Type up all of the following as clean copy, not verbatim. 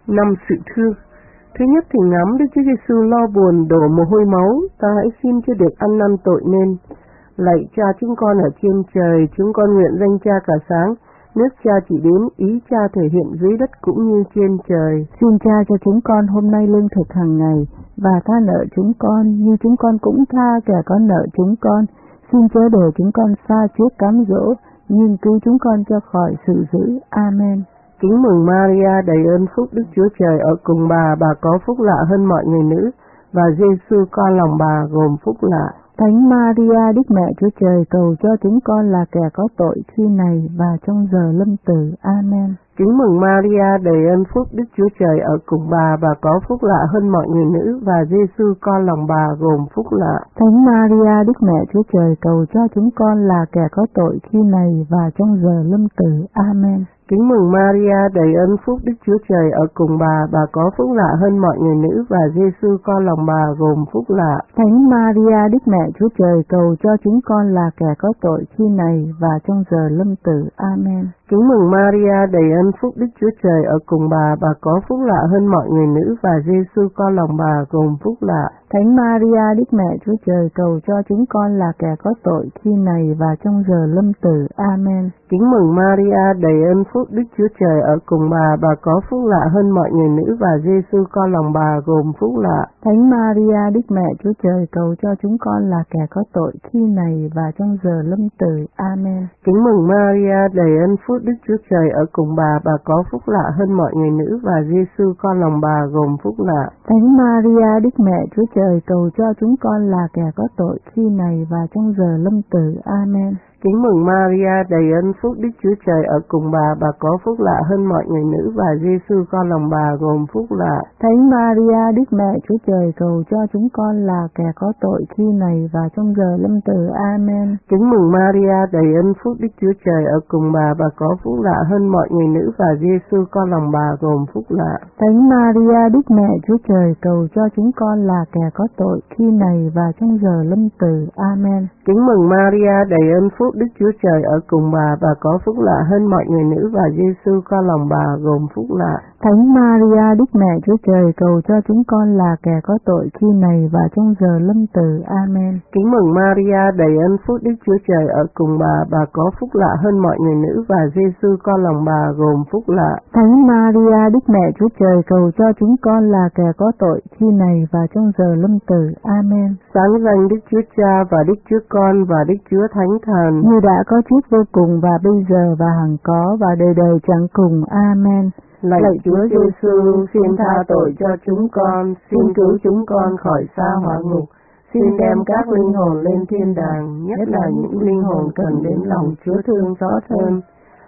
5 sự thương. Thứ nhất thì ngắm Đức Chúa Giêsu lo buồn đổ mồ hôi máu, ta hãy xin cho được ăn năn tội nên. Lạy Cha chúng con ở trên trời, chúng con nguyện danh Cha cả sáng, nước Cha chỉ đến, ý Cha thể hiện dưới đất cũng như trên trời. Xin Cha cho chúng con hôm nay lương thực hàng ngày, và tha nợ chúng con như chúng con cũng tha kẻ có nợ chúng con. Xin chớ để chúng con sa trước cám dỗ, nhưng cứu chúng con cho khỏi sự dữ. Amen. Kính mừng Maria, đầy ơn phúc, Đức Chúa Trời ở cùng bà có phúc lạ hơn mọi người nữ, và Giêsu con lòng bà gồm phúc lạ. Thánh Maria, Đức Mẹ Chúa Trời, cầu cho chúng con là kẻ có tội khi này và trong giờ lâm tử. Amen. Kính mừng Maria, đầy ơn phúc, Đức Chúa Trời ở cùng bà có phúc lạ hơn mọi người nữ, và Giêsu con lòng bà gồm phúc lạ. Thánh Maria, Đức Mẹ Chúa Trời, cầu cho chúng con là kẻ có tội khi này và trong giờ lâm tử. Amen. Kính mừng Maria, đầy ơn phúc, Đức Chúa Trời ở cùng bà có phúc lạ hơn mọi người nữ, và Giêsu con lòng bà gồm phúc lạ. Thánh Maria, Đức Mẹ Chúa Trời, cầu cho chúng con là kẻ có tội khi này và trong giờ lâm tử. Amen. Kính mừng Maria, đầy ơn phúc, Đức Chúa Trời ở cùng bà có phúc lạ hơn mọi người nữ, và Giêsu con lòng bà gồm phúc lạ. Thánh Maria, Đức Mẹ Chúa Trời, cầu cho chúng con là kẻ có tội khi này và trong giờ lâm tử. Amen. Kính mừng Maria, đầy ơn phúc, Đức Chúa Trời ở cùng bà có phúc lạ hơn mọi người nữ, và Giêsu con lòng bà gồm phúc lạ. Thánh Maria, Đức Mẹ Chúa Trời, cầu cho chúng con là kẻ có tội khi này và trong giờ lâm tử. Amen. Kính mừng Maria, đầy ơn phúc, Đức Chúa Trời ở cùng bà có phúc lạ hơn mọi người nữ, và Giêsu con lòng bà gồm phúc lạ. Thánh Maria, Đức Mẹ Chúa Trời, cầu cho chúng con là kẻ có tội khi này và trong giờ lâm tử. Amen. Kính mừng Maria, đầy ơn phúc, Đức Chúa Trời ở cùng bà có phúc lạ hơn mọi người nữ, và Giêsu con lòng bà gồm phúc lạ. Thánh Maria, Đức Mẹ Chúa Trời, cầu cho chúng con là kẻ có tội khi này và trong giờ lâm tử. Amen. Kính mừng Maria, đầy ơn phúc, Đức Chúa Trời ở cùng bà có phúc lạ hơn mọi người nữ, và Giêsu con lòng bà gồm phúc lạ. Thánh Maria, Đức Mẹ Chúa Trời, cầu cho chúng con là kẻ có tội khi này và trong giờ lâm tử. Amen. Kính mừng Maria, đầy ơn phúc, Đức Chúa Trời ở cùng bà có phúc lạ hơn mọi người nữ, và Giêsu con lòng bà gồm phúc lạ. Thánh Maria, Đức Mẹ Chúa Trời, cầu cho chúng con là kẻ có tội khi này và trong giờ lâm tử. Amen. Kính mừng Maria, đầy ơn phúc, Đức Chúa Trời ở cùng bà có phúc lạ hơn mọi người nữ, và Giêsu con lòng bà gồm phúc lạ. Thánh Maria, Đức Mẹ Chúa Trời, cầu cho chúng con là kẻ có tội khi này và trong giờ lâm tử. Amen. Sáng danh Đức Chúa Cha và Đức Chúa Con và Đức Chúa Thánh Thần, như đã có trước vô cùng và bây giờ và hằng có và đời đời chẳng cùng. Amen. Lạy Chúa Giêsu, xin tha tội cho chúng con, xin cứu chúng con khỏi sa hỏa ngục, xin đem các linh hồn lên thiên đàng, nhất là những linh hồn cần đến lòng Chúa thương xót hơn.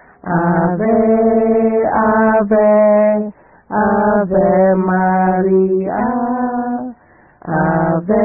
Ave, Ave, Ave Maria, Ave,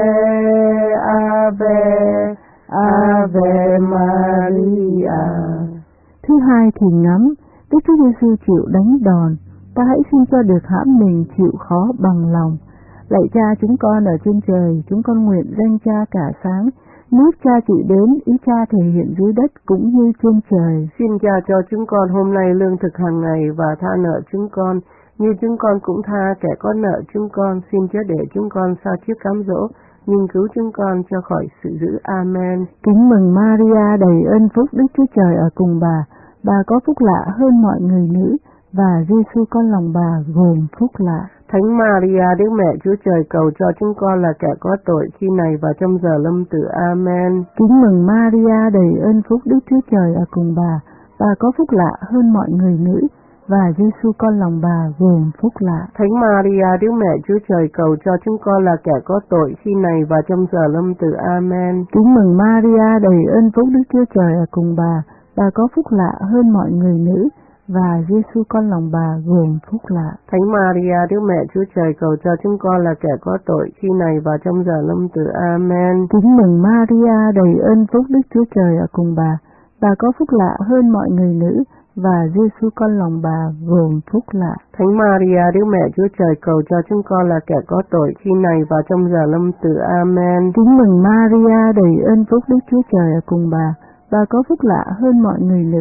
Ave, Ave Maria. Thứ hai thì ngắm Đức Chúa Giêsu chịu đánh đòn, ta hãy xin cho được hãm mình chịu khó bằng lòng. Lạy Cha chúng con ở trên trời, chúng con nguyện danh Cha cả sáng, nước Cha chỉ đến, ý Cha thể hiện dưới đất cũng như trên trời. Xin Cha cho chúng con hôm nay lương thực hàng ngày, và tha nợ chúng con như chúng con cũng tha kẻ có nợ chúng con. Xin chớ để chúng con sa trước cám dỗ, nhưng cứu chúng con cho khỏi sự dữ. Amen. Kính mừng Maria, đầy ơn phúc, Đức Chúa Trời ở cùng bà có phúc lạ hơn mọi người nữ, và Giêsu con lòng bà gồm phúc lạ. Thánh Maria, Đức Mẹ Chúa Trời, cầu cho chúng con là kẻ có tội khi này và trong giờ lâm tử. Amen. Kính mừng Maria, đầy ơn phúc, Đức Chúa Trời ở cùng bà có phúc lạ hơn mọi người nữ, và Giêsu con lòng bà gồm phúc lạ. Thánh Maria, Đức Mẹ Chúa Trời, cầu cho chúng con là kẻ có tội khi này và trong giờ lâm tử. Amen. Kính mừng Maria, đầy ơn phúc, Đức Chúa Trời ở cùng bà có phúc lạ hơn mọi người nữ, và Giêsu con lòng bà gồm phúc lạ. Thánh Maria, Đức Mẹ Chúa Trời, cầu cho chúng con là kẻ có tội khi này và trong giờ lâm tử. Amen. Kính mừng Maria, đầy ơn phúc, Đức Chúa Trời ở cùng bà có phúc lạ hơn mọi người nữ, và Giêsu con lòng bà gồm phúc lạ. Thánh Maria, Đức Mẹ Chúa Trời, cầu cho chúng con là kẻ có tội khi này và trong giờ lâm tử. Amen. Kính mừng Maria, đầy ơn phúc, Đức Chúa Trời ở cùng bà có phúc lạ hơn mọi người nữ,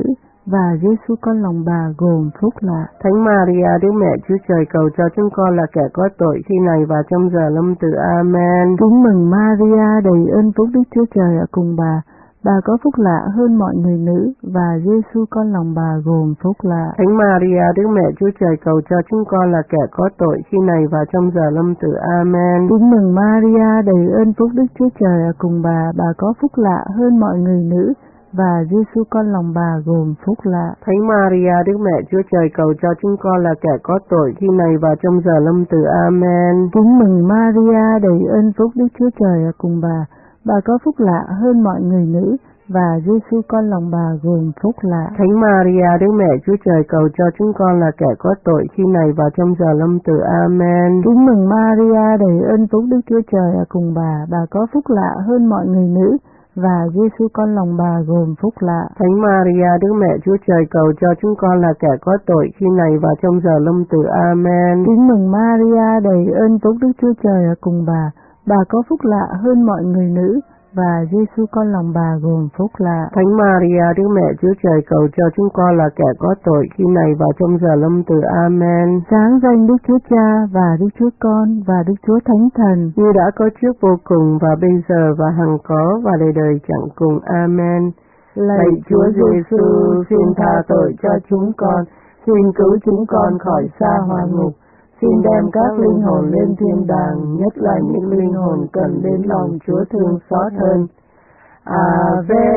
và Giêsu con lòng bà gồm phúc lạ. Thánh Maria Đức Mẹ Chúa Trời, cầu cho chúng con là kẻ có tội khi này và trong giờ lâm tử. Amen. Kính mừng Maria, đầy ơn phúc, Đức Chúa Trời ở cùng bà có phúc lạ hơn mọi người nữ, và Giêsu con lòng bà gồm phúc lạ. Thánh Maria Đức Mẹ Chúa Trời, cầu cho chúng con là kẻ có tội khi này và trong giờ lâm tử. Amen. Kính mừng Maria, đầy ơn phúc, Đức Chúa Trời ở cùng bà có phúc lạ hơn mọi người nữ, và Giêsu con lòng bà gồm phúc lạ. Thánh Maria Đức Mẹ Chúa Trời, cầu cho chúng con là kẻ có tội khi này và trong giờ lâm tử. Amen. Kính mừng Maria, đầy ơn phúc, Đức Chúa Trời ở cùng bà có phúc lạ hơn mọi người nữ, và Giêsu con lòng bà gồm phúc lạ. Thánh Maria Đức Mẹ Chúa Trời, cầu cho chúng con là kẻ có tội khi này và trong giờ lâm tử. Amen. Kính mừng Maria, đầy ơn phúc, Đức Chúa Trời ở cùng bà có phúc lạ hơn mọi người nữ, và Giêsu con lòng bà gồm phúc lạ. Thánh Maria Đức Mẹ Chúa Trời, cầu cho chúng con là kẻ có tội khi này và trong giờ lâm tử. Amen. Kính mừng Maria, đầy ơn phúc, Đức Chúa Trời ở cùng bà có phúc lạ hơn mọi người nữ, và Giêsu con lòng bà gồm phúc lạ. Thánh Maria Đức Mẹ Chúa Trời, cầu cho chúng con là kẻ có tội khi này và trong giờ lâm tử. Amen. Sáng danh Đức Chúa Cha và Đức Chúa Con và Đức Chúa Thánh Thần, như đã có trước vô cùng và bây giờ và hằng có và đời đời chẳng cùng. Amen. Lạy Chúa Giêsu, xin tha tội cho chúng con, xin cứu chúng con khỏi xa hỏa ngục, xin đem các linh hồn lên thiên đàng, nhất là những linh hồn cần đến lòng Chúa thương xót hơn. Ave,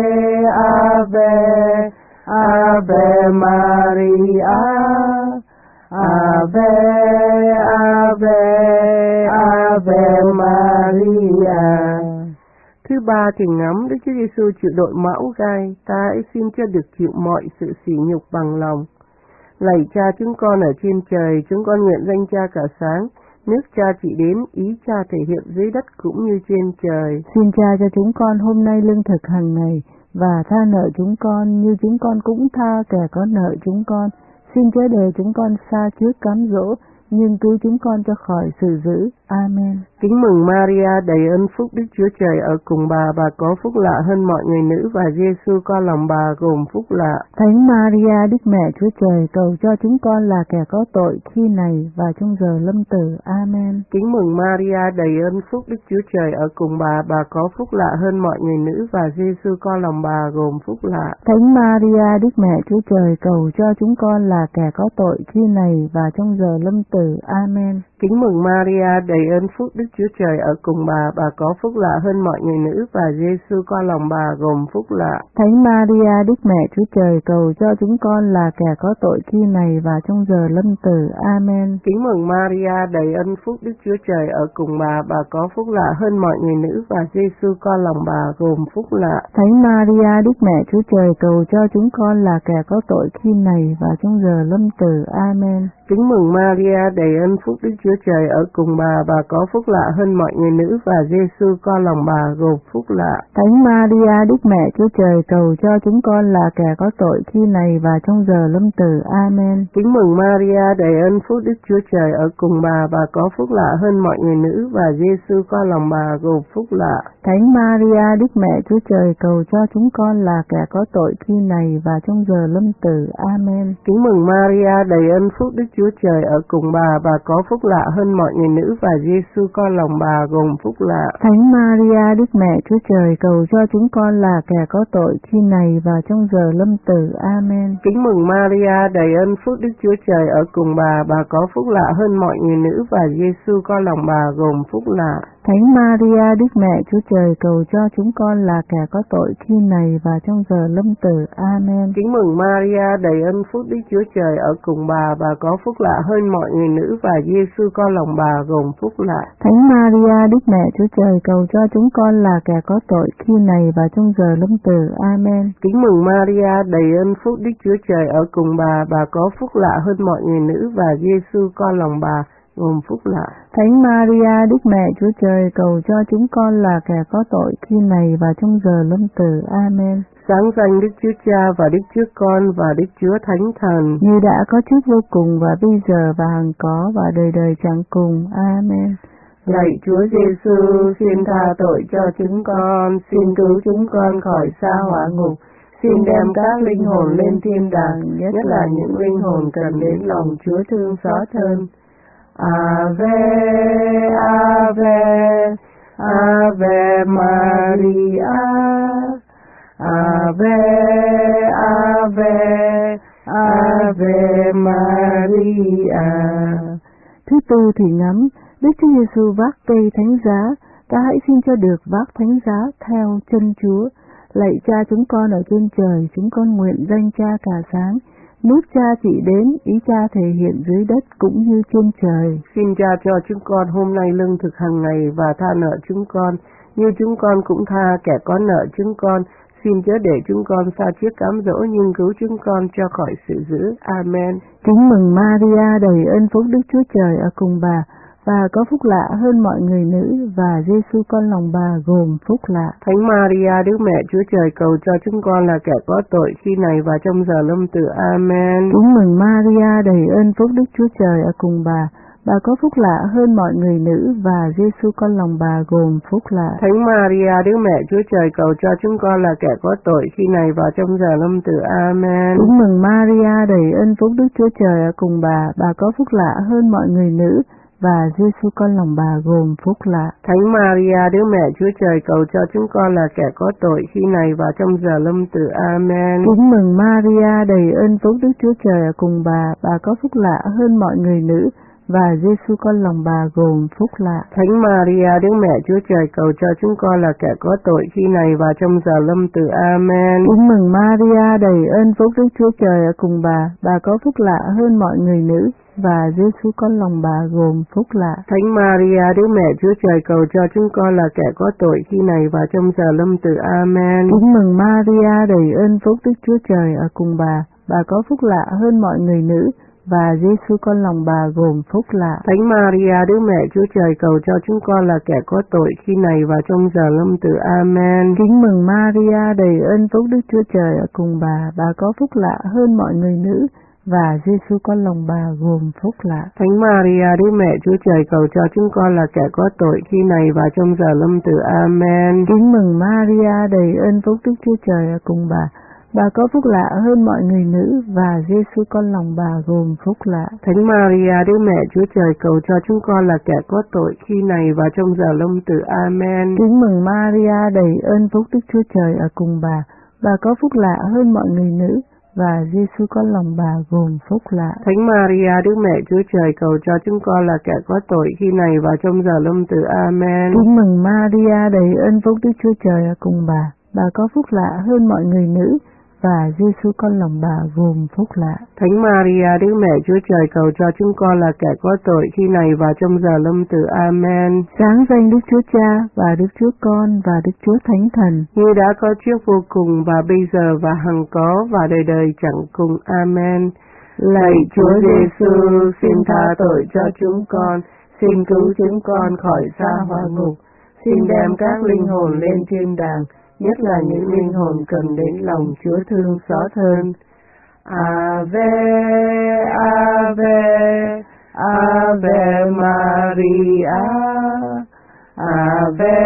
Ave, Ave Maria, Ave, Ave, Ave Maria. Thứ ba thì ngắm Đức Chúa Giêsu chịu đội mão gai, ta hãy xin cho được chịu mọi sự sỉ nhục bằng lòng. Lạy Cha chúng con ở trên trời, chúng con nguyện danh Cha cả sáng, nước Cha chỉ đến, ý Cha thể hiện dưới đất cũng như trên trời. Xin Cha cho chúng con hôm nay lương thực hàng ngày, và tha nợ chúng con như chúng con cũng tha kẻ có nợ chúng con. Xin chớ để chúng con sa trước cám dỗ, nhưng cứu chúng con cho khỏi sự dữ. Amen. Kính mừng Maria, đầy ơn phúc, Đức Chúa Trời ở cùng bà có phúc lạ hơn mọi người nữ, và Giêsu con lòng bà gồm phúc lạ. Thánh Maria Đức Mẹ Chúa Trời, cầu cho chúng con là kẻ có tội khi này và trong giờ lâm tử. Amen. Kính mừng Maria, đầy ơn phúc, Đức Chúa Trời ở cùng bà có phúc lạ hơn mọi người nữ, và Giêsu con lòng bà gồm phúc lạ. Thánh Maria Đức Mẹ Chúa Trời, cầu cho chúng con là kẻ có tội khi này và trong giờ lâm tử. Amen. Kính mừng Maria, đầy ơn phúc, Đức Chúa Trời ở cùng bà có phúc lạ hơn mọi người nữ, và Giêsu con lòng bà gồm phúc lạ. Thánh Maria Đức Mẹ Chúa Trời, cầu cho chúng con là kẻ có tội khi này và trong giờ lâm tử. Amen. Kính mừng Maria, đầy ơn phúc, Đức Chúa Trời ở cùng bà có phúc lạ hơn mọi người nữ, và Giêsu con lòng bà gồm phúc lạ. Thánh Maria Đức Mẹ Chúa Trời, cầu cho chúng con là kẻ có tội khi này và trong giờ lâm tử. Amen. Kính mừng Maria, đầy ơn phúc, Đức Chúa Trời ở cùng bà có phúc lạ hơn mọi người nữ, và Giêsu con lòng bà gồm phúc lạ. Thánh Maria Đức Mẹ Chúa Trời, cầu cho chúng con là kẻ có tội khi này và trong giờ lâm tử. Amen. Kính mừng Maria, đầy ơn phúc, Đức Chúa Trời ở cùng bà có phúc lạ hơn mọi người nữ, và Giêsu con lòng bà gồm phúc lạ. Thánh Maria Đức Mẹ Chúa Trời, cầu cho chúng con là kẻ có tội khi này và trong giờ lâm tử. Amen. Kính mừng Maria, đầy ơn phúc, Đức Chúa Trời ở cùng bà có phúc lạ hơn mọi người nữ, và Giêsu con lòng bà gồm phúc lạ. Thánh Maria Đức Mẹ Chúa Trời, cầu cho chúng con là kẻ có tội khi này và trong giờ lâm tử. Amen. Kính mừng Maria, đầy ơn phúc, Đức Chúa Trời ở cùng bà có phúc lạ hơn mọi người nữ, và Giêsu con lòng bà gồm phúc lạ. Thánh Maria Đức Mẹ Chúa Trời, cầu cho chúng con là kẻ có tội khi này và trong giờ lâm tử. Amen. Kính mừng Maria, đầy ơn phúc, Đức Chúa Trời ở cùng bà có phúc lạ hơn mọi người nữ, và Giêsu con lòng bà gồm phúc lạ. Thánh Maria Đức Mẹ Chúa Trời, cầu cho chúng con là kẻ có tội khi này và trong giờ lâm tử. Amen. Kính mừng Maria, đầy ơn phúc, Đức Chúa Trời ở cùng bà có phúc lạ hơn mọi người nữ, và Giêsu con lòng bà gồm phúc lạ. Thánh Maria Đức Mẹ Chúa Trời, cầu cho chúng con là kẻ có tội khi này và trong giờ lâm tử. Amen. Sáng danh Đức Chúa Cha và Đức Chúa Con và Đức Chúa Thánh Thần, như đã có trước vô cùng và bây giờ và hằng có và đời đời chẳng cùng. Amen. Lạy Chúa Giêsu, xin tha tội cho chúng con, xin cứu chúng con khỏi xa hỏa ngục, xin đem các linh hồn lên thiên đàng, nhất là những linh hồn cần đến lòng Chúa thương xót hơn. Ave, Ave, Ave Maria, Ave, Ave, Ave Maria. Thứ tư thì ngắm, Đức Chúa Giêsu vác cây thánh giá, ta hãy xin cho được vác thánh giá theo chân Chúa. Lạy Cha chúng con ở trên trời, chúng con nguyện danh Cha cả sáng, nước Cha chỉ đến, ý Cha thể hiện dưới đất cũng như trên trời. Xin Cha cho chúng con hôm nay lương thực hàng ngày và tha nợ chúng con, như chúng con cũng tha kẻ có nợ chúng con. Xin chớ để chúng con sa chiếc cám dỗ, nhưng cứu chúng con cho khỏi sự dữ. Amen. Kính mừng Maria, đầy ơn phúc, Đức Chúa Trời ở cùng bà, và có phúc lạ hơn mọi người nữ, và Giêsu con lòng bà gồm phúc lạ. Thánh Maria, Đức Mẹ Chúa Trời, cầu cho chúng con là kẻ có tội khi này và trong giờ lâm tử. Amen. Kính mừng Maria, đầy ơn phúc, Đức Chúa Trời ở cùng bà có phúc lạ hơn mọi người nữ, và Giêsu con lòng bà gồm phúc lạ. Thánh Maria, Đức Mẹ Chúa Trời, cầu cho chúng con là kẻ có tội khi này và trong giờ lâm tử. Amen. Kính mừng Maria, đầy ơn phúc, Đức Chúa Trời ở cùng bà có phúc lạ hơn mọi người nữ, và Giêsu con lòng bà gồm phúc lạ. Thánh Maria, Đức Mẹ Chúa Trời, cầu cho chúng con là kẻ có tội khi này và trong giờ lâm tử. Amen. Kính mừng Maria, đầy ơn phúc, Đức Chúa Trời ở cùng bà có phúc lạ hơn mọi người nữ, và Giêsu con lòng bà gồm phúc lạ. Thánh Maria, Đức Mẹ Chúa Trời, cầu cho chúng con là kẻ có tội khi này và trong giờ lâm tử. Amen. Kính mừng Maria, đầy ơn phúc, Đức Chúa Trời ở cùng bà có phúc lạ hơn mọi người nữ, và Giêsu con lòng bà gồm phúc lạ. Thánh Maria, Đức Mẹ Chúa Trời, cầu cho chúng con là kẻ có tội khi này và trong giờ lâm tử. Amen. Kính mừng Maria, đầy ơn phúc, Đức Chúa Trời ở cùng bà có phúc lạ hơn mọi người nữ, và Giêsu con lòng bà gồm phúc lạ. Thánh Maria, Đức Mẹ Chúa Trời, cầu cho chúng con là kẻ có tội khi này và trong giờ lâm tử. Amen. Kính mừng Maria, đầy ơn phúc, Đức Chúa Trời ở cùng bà có phúc lạ hơn mọi người nữ, và Giêsu con lòng bà gồm phúc lạ. Thánh Maria, Đức Mẹ Chúa Trời, cầu cho chúng con là kẻ có tội khi này và trong giờ lâm tử. Amen. Kính mừng Maria, đầy ơn phúc, Đức Chúa Trời ở cùng bà có phúc lạ hơn mọi người nữ, và Giêsu con lòng bà gồm phúc lạ. Thánh Maria, Đức Mẹ Chúa Trời, cầu cho chúng con là kẻ có tội khi này và trong giờ lâm tử. Amen. Kính mừng Maria, đầy ơn phúc, Đức Chúa Trời ở cùng bà có phúc lạ hơn mọi người nữ, và Giêsu con lòng bà gồm phúc lạ. Thánh Maria, Đức Mẹ Chúa Trời, cầu cho chúng con là kẻ có tội khi này và trong giờ lâm tử. Amen. Kính mừng Maria, đầy ơn phúc, Đức Chúa Trời ở cùng bà có phúc lạ hơn mọi người nữ, và Giêsu con lòng bà gồm phúc lạ. Thánh Maria, Đức Mẹ Chúa Trời, cầu cho chúng con là kẻ có tội khi này và trong giờ lâm tử. Amen. Sáng danh Đức Chúa Cha và Đức Chúa Con và Đức Chúa Thánh Thần, như đã có trước vô cùng và bây giờ và hằng có và đời đời chẳng cùng. Amen. Lạy Chúa Giêsu, xin tha tội cho chúng con, xin cứu chúng con khỏi sa hỏa ngục, xin đem các linh hồn lên thiên đàng, nhất là những linh hồn cần đến lòng Chúa thương xót hơn. Ave, Ave, Ave Maria, Ave,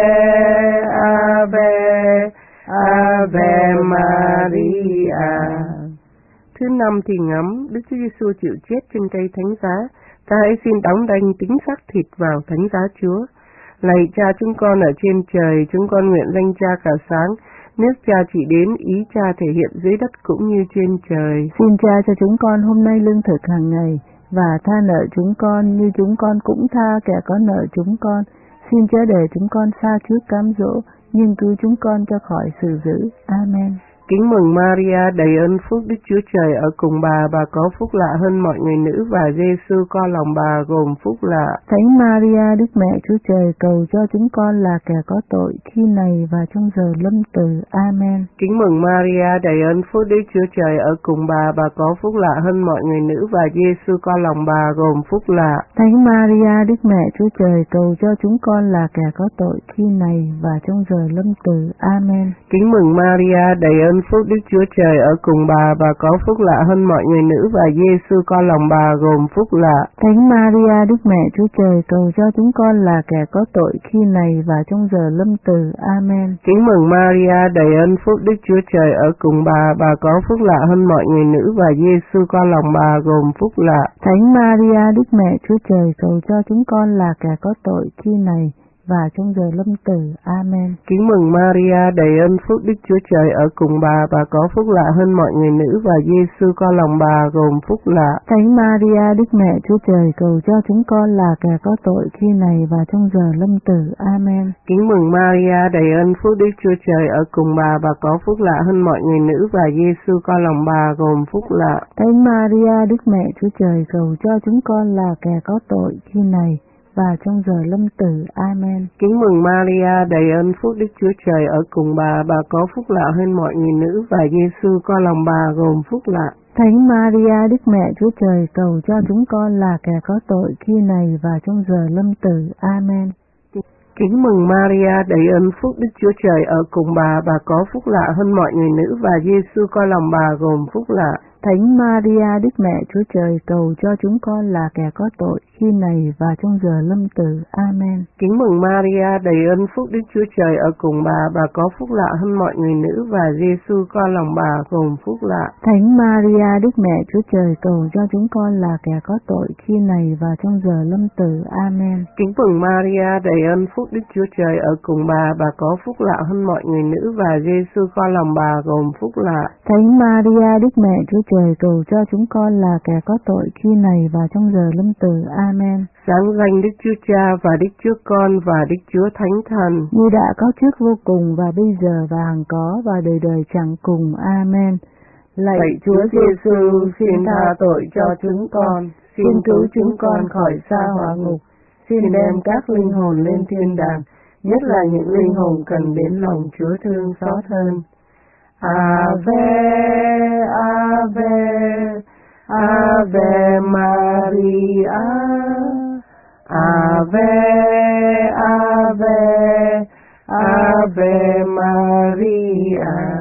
Ave, Ave Maria. Thứ năm thì ngắm, Đức Chúa Giêsu chịu chết trên cây thánh giá. Ta hãy xin đóng đanh tính xác thịt vào thánh giá Chúa. Lạy Cha chúng con ở trên trời, chúng con nguyện danh Cha cả sáng, nước Cha chỉ đến, ý Cha thể hiện dưới đất cũng như trên trời. Xin Cha cho chúng con hôm nay lương thực hàng ngày, và tha nợ chúng con như chúng con cũng tha kẻ có nợ chúng con. Xin chớ để chúng con sa trước cám dỗ, nhưng cứu chúng con cho khỏi sự dữ. Amen. Kính mừng Maria, đầy ơn phúc, Đức Chúa Trời ở cùng bà có phúc lạ hơn mọi người nữ, và Giêsu con lòng bà gồm phúc lạ. Thánh Maria, Đức Mẹ Chúa Trời, cầu cho chúng con là kẻ có tội khi này và trong giờ lâm tử. Amen. Kính mừng Maria, đầy ơn phúc, Đức Chúa Trời ở cùng bà có phúc lạ hơn mọi người nữ, và Giêsu con lòng bà gồm phúc lạ. Thánh Maria, Đức Mẹ Chúa Trời, cầu cho chúng con là kẻ có tội khi này và trong giờ lâm tử. Amen. Kính mừng Maria, đầy ơn ơn, phúc Đức Chúa Trời ở cùng bà có phúc lạ hơn mọi người nữ, và Giêsu con lòng bà gồm phúc lạ. Thánh Maria, Đức Mẹ Chúa Trời, cầu cho chúng con là kẻ có tội khi này và trong giờ lâm tử. Amen. Kính mừng Maria, đầy ơn, phúc Đức Chúa Trời ở cùng bà có phúc lạ hơn mọi người nữ, và Giêsu con lòng bà gồm phúc lạ. Thánh Maria, Đức Mẹ Chúa Trời, cầu cho chúng con là kẻ có tội khi này và trong giờ lâm tử. Amen. Kính mừng Maria, đầy ơn, phúc Đức Chúa Trời ở cùng bà có phúc lạ hơn mọi người nữ, và Giêsu con lòng bà gồm phúc lạ. Thánh Maria, Đức Mẹ Chúa Trời, cầu cho chúng con là kẻ có tội khi này và trong giờ lâm tử. Amen. Kính mừng Maria, đầy ơn, phúc Đức Chúa Trời ở cùng bà có phúc lạ hơn mọi người nữ, và Giêsu con lòng bà gồm phúc lạ. Thánh Maria, Đức Mẹ Chúa Trời, cầu cho chúng con là kẻ có tội khi này và trong giờ lâm tử. Amen. Kính mừng Maria, đầy ơn, phúc Đức Chúa Trời ở cùng bà có phúc lạ hơn mọi người nữ, và Giêsu con lòng bà gồm phúc lạ. Thánh Maria, Đức Mẹ Chúa Trời, cầu cho chúng con là kẻ có tội khi này và trong giờ lâm tử. Amen. Kính mừng Maria, đầy ơn, phúc Đức Chúa Trời ở cùng bà có phúc lạ hơn mọi người nữ, và Giêsu con lòng bà gồm phúc lạ. Thánh Maria, Đức Mẹ Chúa Trời, cầu cho chúng con là kẻ có tội khi này và trong giờ lâm tử. Amen. Kính mừng Maria, đầy ơn, phúc Đức Chúa Trời ở cùng bà có phúc lạ hơn mọi người nữ, và Giêsu con lòng bà gồm phúc lạ. Thánh Maria, Đức Mẹ Chúa Trời, cầu cho chúng con là kẻ có tội khi này và trong giờ lâm tử. Amen. Kính mừng Maria, đầy ơn, phúc Đức Chúa Trời ở cùng bà có phúc lạ hơn mọi người nữ, và Giêsu con lòng bà gồm phúc lạ. Thánh Maria, Đức Mẹ Chúa Trời, cầu cho chúng con là kẻ có tội khi này và trong giờ lâm tử. Amen. Sáng danh Đức Chúa Cha và Đức Chúa Con và Đức Chúa Thánh Thần, như đã có trước vô cùng và bây giờ và hằng có và đời đời chẳng cùng. Amen. Lạy Chúa Giêsu, xin tha tội cho chúng con, xin cứu chúng con khỏi sa hỏa ngục, xin đem các linh hồn lên thiên đàng, nhất là những linh hồn cần đến lòng Chúa thương xót hơn. Ave, Ave, Ave Maria, Ave, Ave, Ave Maria.